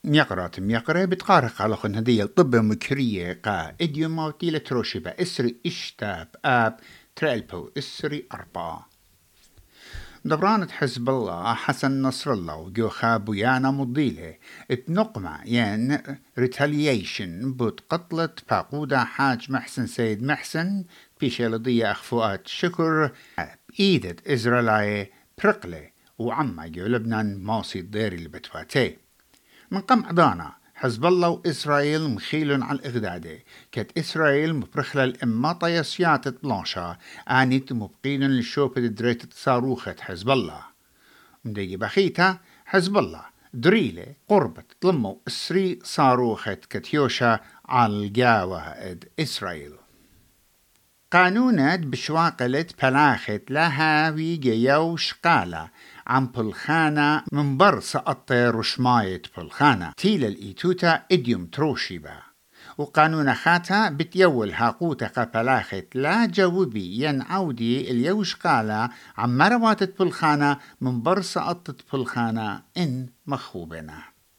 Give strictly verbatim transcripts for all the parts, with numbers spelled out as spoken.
ميقرات ميقرة بتقارق على خن هدية الطب مكرية قا إديوم موتيلة تروشبة إسري إشتاب آب تريلبو إسري أربعة دبرانة حزب الله حسن نصر الله وجو خابويانا مضيلة اتنقمع ين ريتالييشن بوت قتلت باقودة حاج محسن سيد محسن بيشيلضية أخفوات شكر بإيدة إزرائيل برقلة وعما جو لبنان ماصي الديري البتواتي من قمع دانا حزب الله وإسرائيل مخيلون على الإغدادة كت إسرائيل مبرخلة الإماطة يسيات طلاشا آنيت مبقين للشوبة دريت صاروخة حزب الله مديجي بخيتا حزب الله دريلة قربت طلمو إسري صاروخة كتيوشا على الجاوة إد إسرائيل قانونات بشواقلة بلاخت لها ويجيو شقالة عن بلخانة من بر سقطة رشماية بلخانة تيل الإيتوتا إديوم تروشيبا وقانون خاتا بتيول هاقوتا قبلاخت لا جاوبي ين عودي اليوش قالة عن مروات بلخانة من بر سقطة بلخانة إن مخوبنا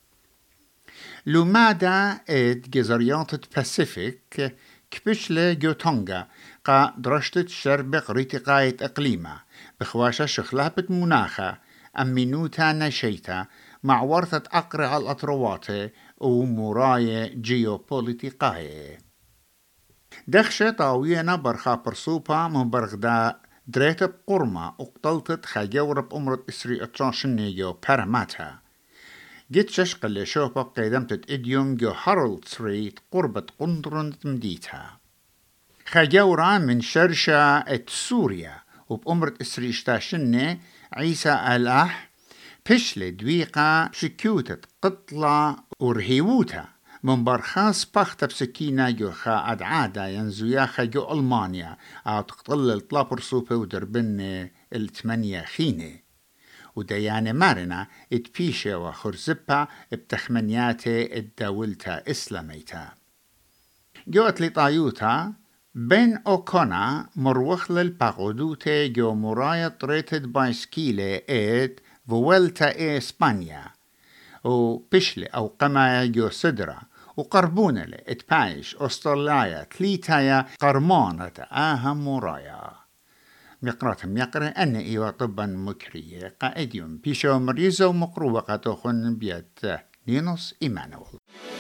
لومادا إد جزريات باسيفيك كبشلة جوتونغا قا درشتت شربق ريتقاية إقليمة بخواشة شخلابة مناخة أمينوتا نشيتا مع ورثة أقرع الأطروات ومراية جيوبوليتيقاية دخشة طاوينا برخا برسوبا من برغدا دريت بقرمة اقتلتت خاجورة بأمرة إسري اتراشنيجو باراماتا جيت ششق اللي شوفا بقيدمتت إديوم جو هارولد ستريت قربة قندرن مديتها خاجورة من شرشة ات سوريا وبأمرة إسري اشتاشنة عيسى الأح بشلة دويقة شكيوتة قطلة ورهيوتا من برخاص بخت بسكينة جو خا أدعادة ينزوياخا جو ألمانيا أو تقتل الطلابر سوبة ودربن الثمانية خينة وديانة مارنا اتبيشة وخرزبة بتخمنياتي الدولتا إسلاميتا جوت لطايوتا بين أوكونا مروخ للباقودوتي جو مرايا طريتد بايسكيلة إيد فوالتا إي إسبانيا وبشلة أو قمايا جو صدرة وقربونة اتبايش أستراليا تليتايا قرمانة آها مرايا مقراتهم يقرأ أن إيوا طبا مكرية قائديوم بيشو مريزو مقروبة قاتوخن بيت نينوس إيمانويل